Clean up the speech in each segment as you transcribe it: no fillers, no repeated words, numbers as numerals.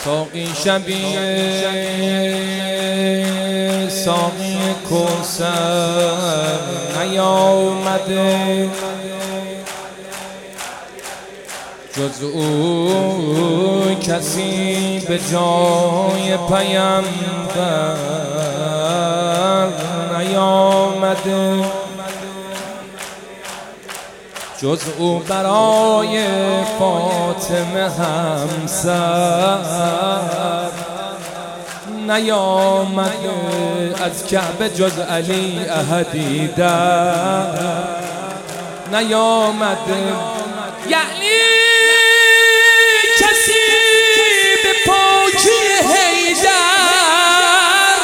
ساقی شبیه ساقی کوثر نیامده، جز او کسی به جای پیامبر نیامده، جز او برای فاطمه همسر نیامده، از کعبه جز علی احدی در نیامده. یعنی کسی به پاکی حیدر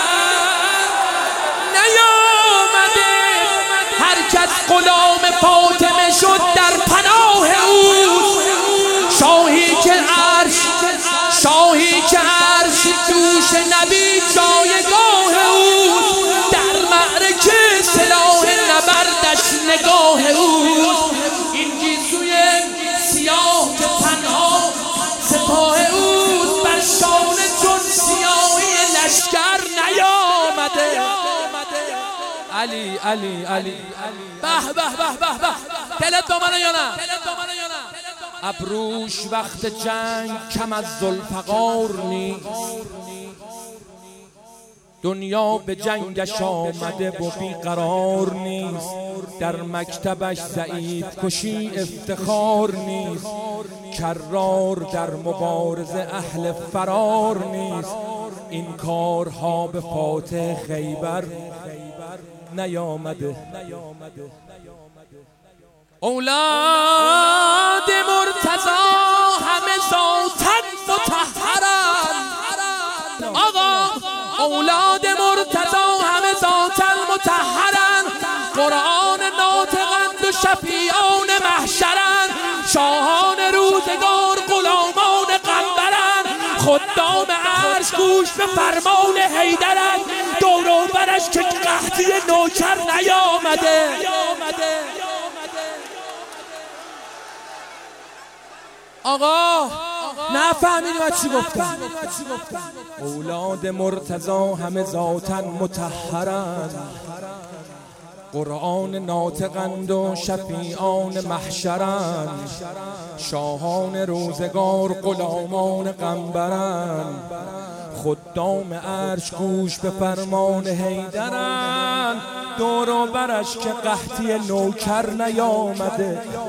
نیامده، هر کس غلام فاطمه شد در پناه او، شاهی که عرش دوش نبی جایگاه او، در معرکه سلاح نبردش نگاه او، این گیسوی سیاه که تنها سپاه او بر شانه چون سیاهی لشکر نیامده. علی علی علی به به به به به، دلت با منه یا نه؟ ابروش وقت جنگ کم از ذوالفقار نیست، دنیا به جنگش آمده و بیقرار نیست، در مکتبش ضعیف کشی افتخار نیست، کرار در مبارزه اهل فرار نیست، این کارها به فاتح خیبر نیامده. اولاد مرتضی همه ذاتاً مطهرن، آقا اولاد مرتضی همه ذاتاً مطهرن، قرآن ناطقند و شفیعان محشرن، شاهان روزگار غلامان قنبرن، خدام عرش گوش به فرمان حیدرن، دور و برش که قحطی نوکر نیامده. آقا نفهمیدیم از چی گفتم؟ اولاد مرتضی همه ذاتاً مطهرن، قرآن ناطقند و شفیعان محشرن، شاهان روزگار غلامان قنبرن، خدام عرش گوش به فرمان حیدرن، دور و برش که قحطی نوکر نیامده.